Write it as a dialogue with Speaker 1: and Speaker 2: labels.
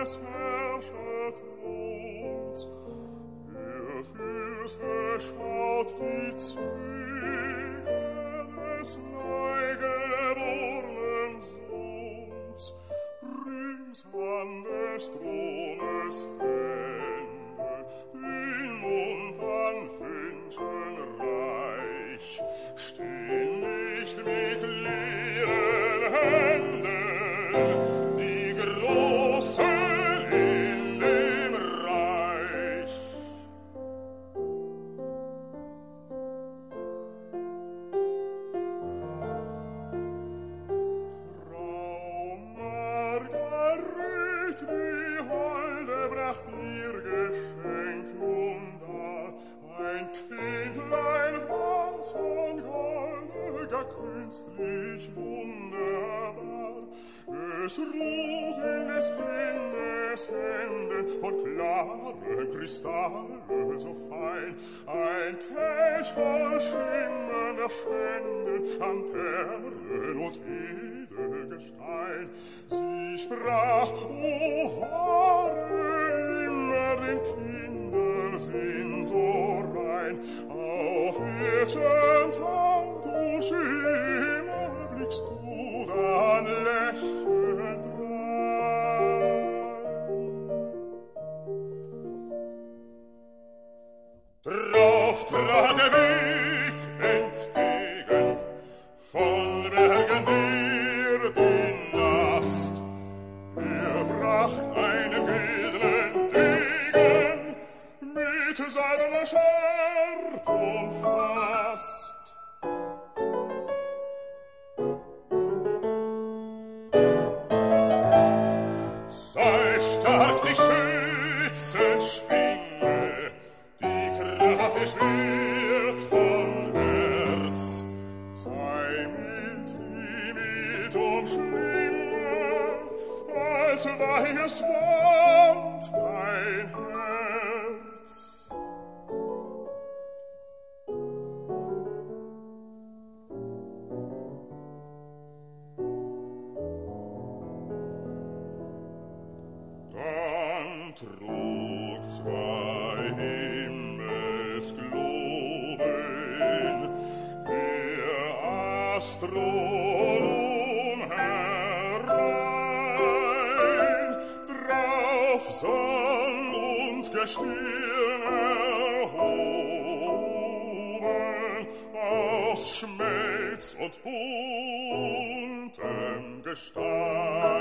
Speaker 1: es herrschet uns. Fürst beschaut die Züge des neugebornen Sohns, rings an des Thrones Ende, in Mund an Fünden reich, stehen nicht mit leeren Händen die Großen in dem Reich. Frau Margaret, die Holde, bracht ihr Geschenk nun dar, ein Kindlein weiß und golde, gar künstlich wunderbar. Es ruht in des Kindes Händen von klaren Kristalle so fein, ein Kelch voll schimmernder Spende an Perlen und Edelgestein. Sie sprach, o wahre immer den Kindersinn so rein, auf irdschen Hand, du Schimmer, blickst du dann lächelnd rein. Drauf trat der Weg entgegen, von Bergen dir den Last. Bracht einen edlen Degen mit seiner Schärpe umfasst. Sei stark die Schützenschwinge, die Kraft des Schwert von Herz. Sei mit ihm mit umschlinge, als weiches Band dein Herz. Dann trug zwei Himmelsgloben der Astronom herein, drauf Sonn und Gestirn erhoben, aus Schmelz und buntem Gestein.